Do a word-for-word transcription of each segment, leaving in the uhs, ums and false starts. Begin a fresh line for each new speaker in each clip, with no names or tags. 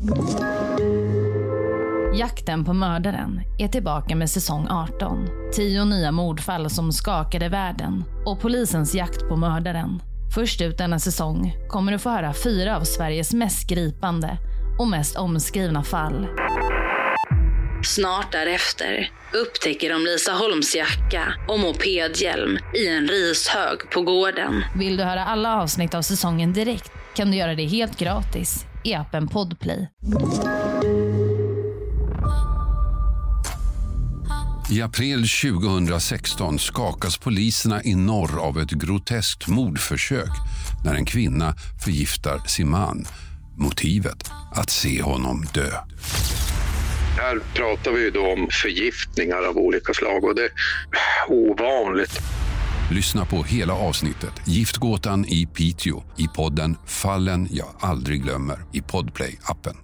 Jakten på mördaren är tillbaka med säsong arton. Tio nya mordfall som skakade världen och polisens jakt på mördaren. Först ut denna säsong kommer du få höra fyra av Sveriges mest gripande och mest omskrivna fall. Snart därefter upptäcker de Lisa Holms jacka och mopedhjälm i en rishög på gården. Vill du höra alla avsnitt av säsongen direkt kan du göra det helt gratis i appen Podplay.
I april tjugohundrasexton skakas poliserna i norr av ett groteskt mordförsök när en kvinna förgiftar sin man. Motivet att se honom dö.
Här pratar vi ju då om förgiftningar av olika slag och det är ovanligt.
Lyssna på hela avsnittet Giftgåtan i Piteå i podden Fallen jag aldrig glömmer i Podplay-appen.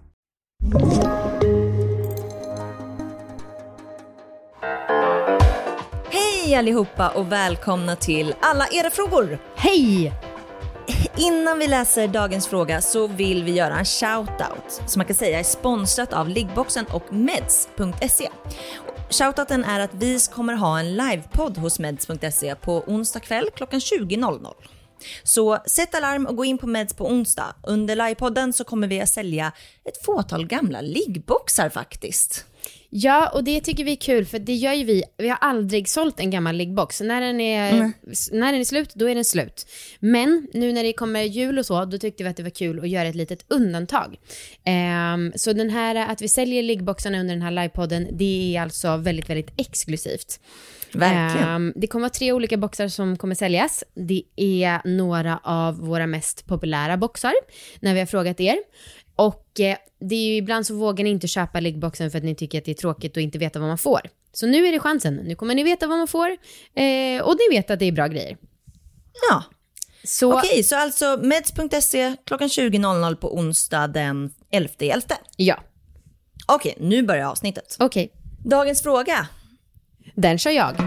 Hej allihopa och välkomna till Alla era frågor.
Hej!
Innan vi läser dagens fråga så vill vi göra en shoutout som man kan säga är sponsrat av Liggboxen och meds punkt se. Shoutouten är att vi kommer ha en livepodd hos meds punkt se på onsdag kväll klockan tjugo. Så sätt alarm och gå in på Meds på onsdag. Under livepodden så kommer vi att sälja ett fåtal gamla liggboxar faktiskt.
Ja, och det tycker vi är kul för det gör ju vi. Vi har aldrig sålt en gammal liggbox. När den är, mm. när den är slut, då är den slut. Men nu när det kommer jul och så, då tyckte vi att det var kul att göra ett litet undantag. Um, så den här, att vi säljer liggboxarna under den här livepodden, det är alltså väldigt, väldigt exklusivt.
Verkligen.
Um, det kommer vara tre olika boxar som kommer säljas. Det är några av våra mest populära boxar när vi har frågat er. Och eh, det är ju ibland så vågar ni inte köpa liggboxen för att ni tycker att det är tråkigt och inte veta vad man får. Så nu är det chansen. Nu kommer ni veta vad man får eh, och ni vet att det är bra grejer.
Ja.
Så...
Okej, så alltså meds punkt se klockan tjugo på onsdag den elfte elfte.
Ja.
Okej, nu börjar avsnittet.
Okej.
Dagens fråga.
Den kör jag.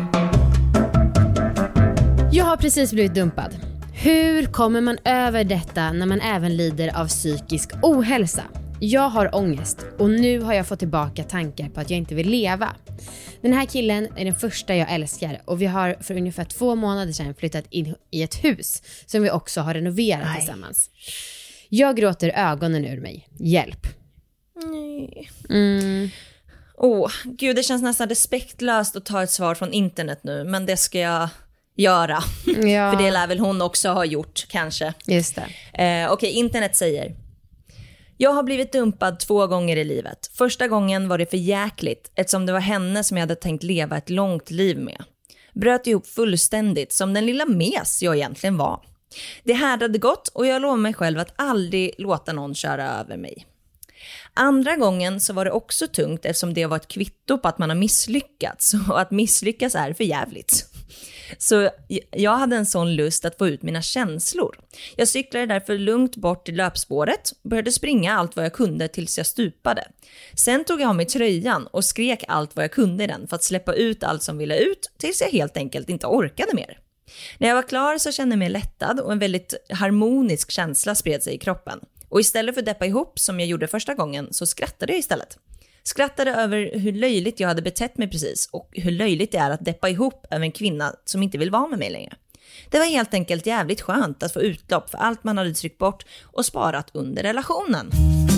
Jag har precis blivit dumpad. Hur kommer man över detta när man även lider av psykisk ohälsa? Jag har ångest och nu har jag fått tillbaka tankar på att jag inte vill leva. Den här killen är den första jag älskar och vi har för ungefär två månader sedan flyttat in i ett hus som vi också har renoverat Nej. tillsammans. Jag gråter ögonen ur mig. Hjälp.
Nej.
Mm.
Åh, gud, det känns nästan respektlöst att ta ett svar från internet nu, men det ska jag göra.
Ja.
För det lär väl hon också ha gjort, kanske.
Just det.
Eh, Okej, okay, internet säger: jag har blivit dumpad två gånger i livet. Första gången var det för jäkligt eftersom det var henne som jag hade tänkt leva ett långt liv med. Bröt ihop fullständigt som den lilla mes jag egentligen var. Det härdade gott och jag lovar mig själv att aldrig låta någon köra över mig. Andra gången så var det också tungt eftersom det var ett kvitto på att man har misslyckats och att misslyckas är för jävligt. Så jag hade en sån lust att få ut mina känslor. Jag cyklade därför lugnt bort till löpspåret och började springa allt vad jag kunde tills jag stupade. Sen tog jag av mig tröjan och skrek allt vad jag kunde i den för att släppa ut allt som ville ut tills jag helt enkelt inte orkade mer. När jag var klar så kände jag mig lättad och en väldigt harmonisk känsla spred sig i kroppen. Och istället för att deppa ihop som jag gjorde första gången så skrattade jag istället. Skrattade över hur löjligt jag hade betett mig precis och hur löjligt det är att deppa ihop över en kvinna som inte vill vara med mig längre. Det var helt enkelt jävligt skönt att få utlopp för allt man hade tryckt bort och sparat under relationen.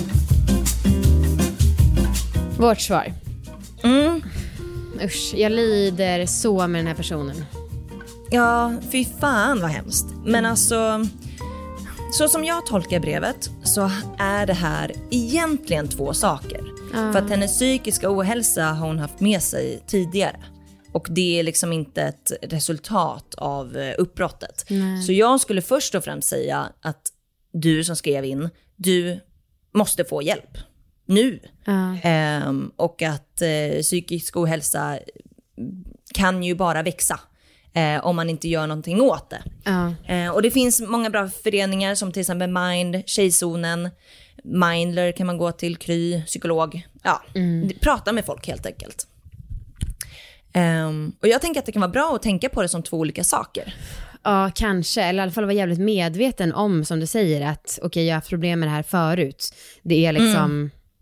Vårt svar.
Mm.
Usch, jag lider så med den här personen.
Ja, fy fan vad hemskt. Men alltså, så som jag tolkar brevet så är det här egentligen två saker. Ah. För att hennes psykiska ohälsa har hon haft med sig tidigare. Och det är liksom inte ett resultat av uppbrottet. Nej. Så jag skulle först och främst säga att du som skrev in, du måste få hjälp. Nu. Ah. Ehm, och att eh, psykisk ohälsa kan ju bara växa. Eh, om man inte gör någonting åt det. Uh. Eh, och det finns många bra föreningar som till exempel Mind, Tjejzonen, Mindler kan man gå till, Kry, psykolog. Ja, mm. prata med folk helt enkelt. Um, och jag tänker att det kan vara bra att tänka på det som två olika saker.
Ja, kanske. Eller i alla fall vara jävligt medveten om, som du säger, att okej, okay, jag har haft problem med det här förut. Det är liksom, mm.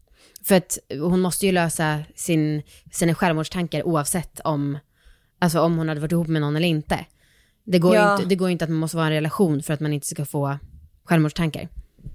För att hon måste ju lösa sin, sina självmordstankar oavsett om, alltså om hon hade varit ihop med någon eller inte. Det går,
ja.
inte, det går inte att man måste vara i en relation för att man inte ska få självmordstankar.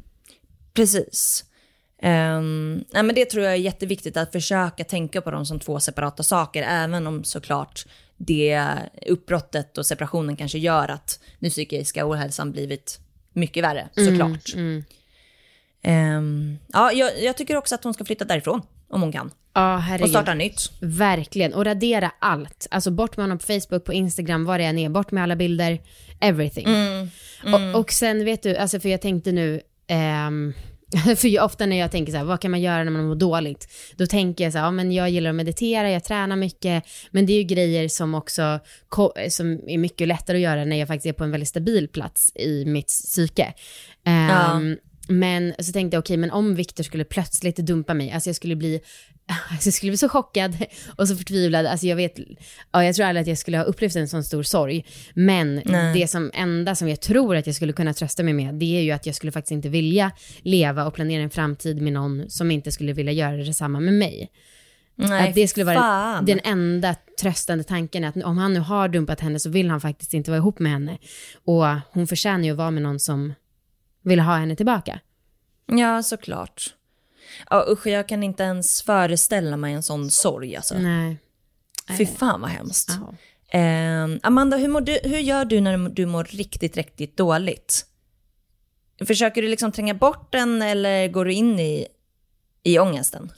Precis. Um, nej, men det tror jag är jätteviktigt att försöka tänka på dem som två separata saker, även om såklart det uppbrottet och separationen kanske gör att den psykiska ohälsan blivit mycket värre, såklart. Mm, mm. Um, ja, jag, jag tycker också att hon ska flytta därifrån om hon kan.
Ja, herregud.
Och starta nytt.
Verkligen, och radera allt. Alltså bort med honom på Facebook, på Instagram, vad det än är, bort med alla bilder, everything. Mm, mm. Och, och sen vet du, alltså för jag tänkte nu... Um, för ofta när jag tänker så här, vad kan man göra när man mår dåligt? Då tänker jag så här, ja, men jag gillar att meditera, jag tränar mycket. Men det är ju grejer som också som är mycket lättare att göra när jag faktiskt är på en väldigt stabil plats i mitt psyke. Um, ja. Men så tänkte jag, okej, okay, men om Victor skulle plötsligt dumpa mig, alltså jag skulle bli alltså jag skulle bli så chockad och så förtvivlad. Alltså jag vet, ja, jag tror aldrig att jag skulle ha upplevt en sån stor sorg. Men Nej. det som enda som jag tror att jag skulle kunna trösta mig med, det är ju att jag skulle faktiskt inte vilja leva och planera en framtid med någon som inte skulle vilja göra detsamma med mig.
Nej,
att det skulle vara
fan.
den enda tröstande tanken, att om han nu har dumpat henne så vill han faktiskt inte vara ihop med henne. Och hon förtjänar ju att vara med någon som vill ha henne tillbaka.
Ja, såklart. Ja, usch, jag kan inte ens föreställa mig en sån sorg. Alltså.
Nej.
Fy fan vad hemskt.
Oh.
Eh, Amanda, hur, mår du, hur gör du när du mår riktigt, riktigt dåligt? Försöker du liksom tränga bort den eller går du in i, i ångesten?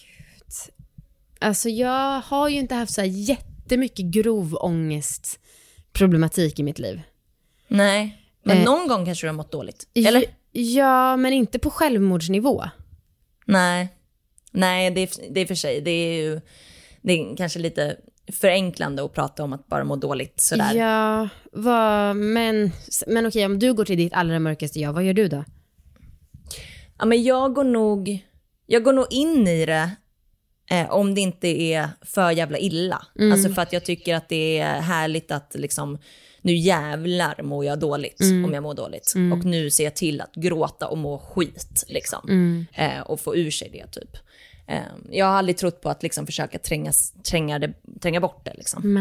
Alltså jag har ju inte haft så här jättemycket grov ångestproblematik i mitt liv.
Nej, men
eh.
någon gång kanske du har mått dåligt, eller?
Ja, men inte på självmordsnivå.
Nej, Nej det, är, det är för sig. Det är ju det är kanske lite förenklande att prata om att bara må dåligt sådär.
Ja, vad, men, men okej, om du går till ditt allra mörkaste jag, vad gör du då?
Ja, men jag går nog, jag går nog in i det eh, om det inte är för jävla illa. Mm. Alltså för att jag tycker att det är härligt att liksom... Nu jävlar mår jag dåligt mm. om jag mår dåligt. Mm. Och nu ser jag till att gråta och må skit. Liksom. Mm. Eh, och få ur sig det typ. Eh, jag har aldrig trott på att liksom, försöka tränga, tränga, det, tränga bort det. Liksom.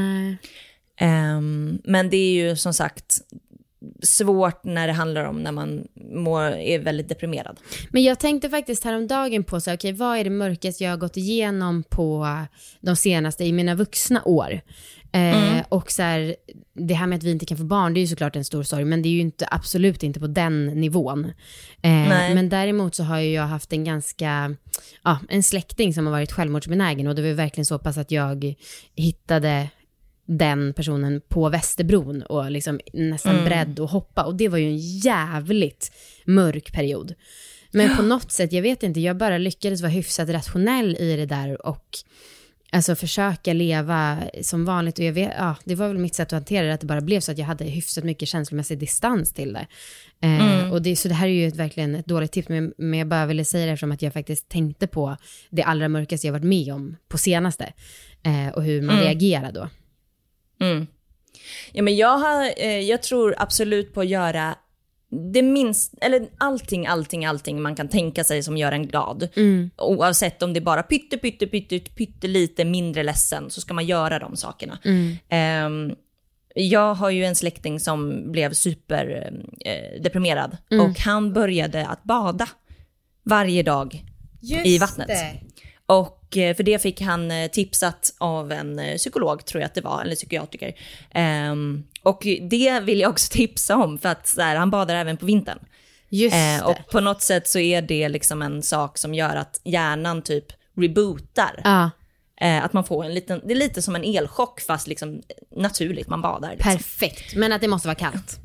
Eh, men det är ju som sagt svårt när det handlar om när man mår, är väldigt deprimerad.
Men jag tänkte faktiskt häromdagen på så, okej, vad är det mörkaste jag har gått igenom på de senaste i mina vuxna år? Mm. Eh, och så här, det här med att vi inte kan få barn, det är ju såklart en stor sorg, men det är ju inte, absolut inte på den nivån. Eh, men däremot så har ju jag haft en ganska, ja, en släkting som har varit självmordsbenägen, och det var verkligen så pass att jag hittade den personen på Västerbron och liksom nästan mm. beredd att hoppa, och det var ju en jävligt mörk period. Men på något sätt, jag vet inte, jag bara lyckades vara hyfsat rationell i det där och alltså försöka leva som vanligt. Och jag vet, ja, det var väl mitt sätt att hantera det, att det bara blev så att jag hade hyfsat mycket känslomässig distans till det. Eh, mm. och det, så det här är ju ett, verkligen ett dåligt tips, men, men jag bara ville säga det eftersom att jag faktiskt tänkte på det allra mörkaste jag varit med om på senaste. Eh, och hur man mm. reagerar då.
Mm. Ja, men jag, har, eh, jag tror absolut på att göra det minst, eller allting, allting, allting man kan tänka sig som gör en glad. Mm. Oavsett om det är bara pytte, pytte, pytte, pytte lite mindre ledsen, så ska man göra de sakerna. Mm. Eh, jag har ju en släkting som blev super eh, deprimerad mm. och han började att bada varje dag Just i vattnet. Det. Och för det fick han tipsat av en psykolog, tror jag att det var, eller psykiatriker. Um, och det vill jag också tipsa om, för att så här, han badar även på vintern.
Just uh,
och på något sätt så är det liksom en sak som gör att hjärnan typ rebootar.
Uh.
Uh, att man får en liten, det är lite som en elchock, fast liksom naturligt, man badar. Liksom.
Perfekt, men att det måste vara kallt.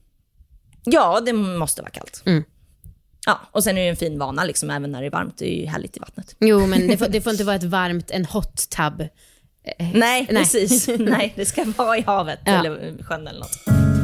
Ja, det måste vara kallt.
Mm.
Ja, och sen är det en fin vana liksom, även när det är varmt. Det är ju härligt i vattnet.
Jo, men det får, det får inte vara ett varmt, en hot tub.
Nej, Nej. precis. Nej, det ska vara i havet ja. eller sjön eller något.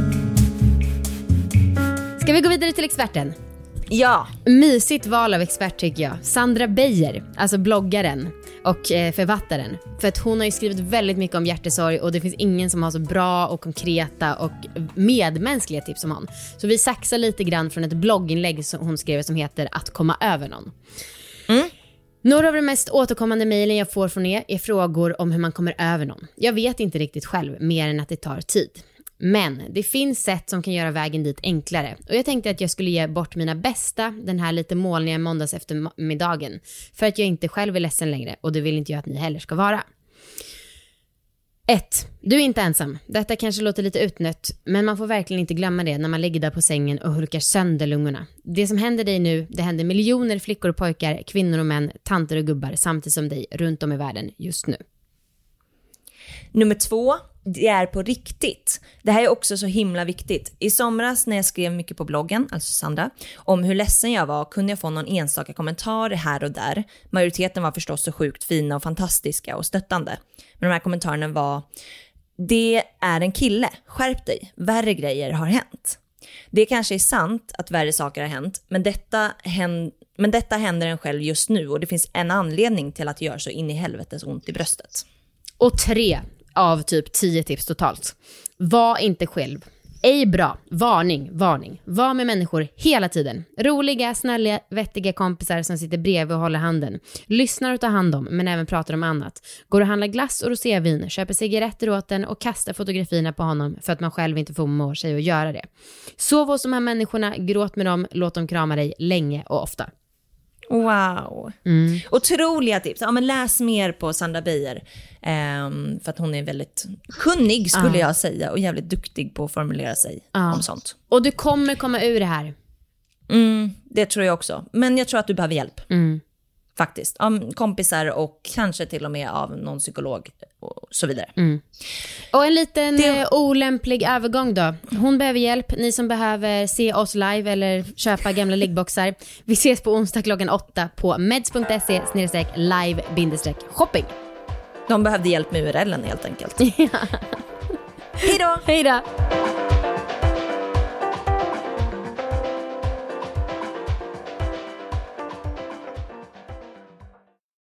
Ska vi gå vidare till experten?
Ja.
Mysigt val av expert tycker jag. Sandra Beijer, alltså bloggaren och eh, författaren. För att hon har ju skrivit väldigt mycket om hjärtesorg, och det finns ingen som har så bra och konkreta och medmänskliga tips som hon. Så vi saxar lite grann från ett blogginlägg som hon skrev som heter Att komma över någon. Mm. Några av de mest återkommande mejlen jag får från er är frågor om hur man kommer över någon. Jag vet inte riktigt själv, mer än att det tar tid. Men det finns sätt som kan göra vägen dit enklare. Och jag tänkte att jag skulle ge bort mina bästa den här lite molniga måndags eftermiddagen. För att jag inte själv är ledsen längre, och det vill inte jag att ni heller ska vara. ett. Du är inte ensam. Detta kanske låter lite utnött, men man får verkligen inte glömma det när man ligger där på sängen och hulkar sönder lungorna. Det som händer dig nu, det händer miljoner flickor och pojkar, kvinnor och män, tanter och gubbar samtidigt som dig runt om i världen just nu.
Nummer två, det är på riktigt. Det här är också så himla viktigt. I somras när jag skrev mycket på bloggen, alltså Sandra, om hur ledsen jag var kunde jag få någon enstaka kommentar här och där. Majoriteten var förstås så sjukt fina och fantastiska och stöttande. Men de här kommentarerna var: det är en kille, skärp dig, värre grejer har hänt. Det kanske är sant att värre saker har hänt, men detta, händ- men detta händer en själv just nu, och det finns en anledning till att det gör så in i helvetes ont i bröstet.
Och tre av typ tio tips totalt. Var inte själv. Ej bra. Varning, varning. Var med människor hela tiden. Roliga, snälla, vettiga kompisar som sitter bredvid och håller handen. Lyssnar och tar hand om, men även pratar om annat. Går och handlar glass och rosévin, köper cigaretter åt den och kastar fotografierna på honom för att man själv inte förmår sig att göra det. Sov hos de här människorna, gråt med dem, låt dem krama dig länge och ofta.
Wow.
Mm.
Otroliga tips. Ja, men läs mer på Sandra Beijer. Um, för att hon är väldigt kunnig, skulle uh. jag säga. Och jävligt duktig på att formulera sig uh. om sånt.
Och du kommer komma ur det här.
Mm, det tror jag också. Men jag tror att du behöver hjälp.
Mm.
Faktiskt. Om kompisar och kanske till och med av någon psykolog och så vidare.
Mm. Och en liten
det...
olämplig övergång då. Hon behöver hjälp. Ni som behöver se oss live eller köpa gamla liggboxar. Vi ses på onsdag klockan åtta på meds punkt se snedstreck live bindestreck shopping.
De behövde hjälp med U R L-en helt enkelt.
Ja.
Hej då!
Hej då!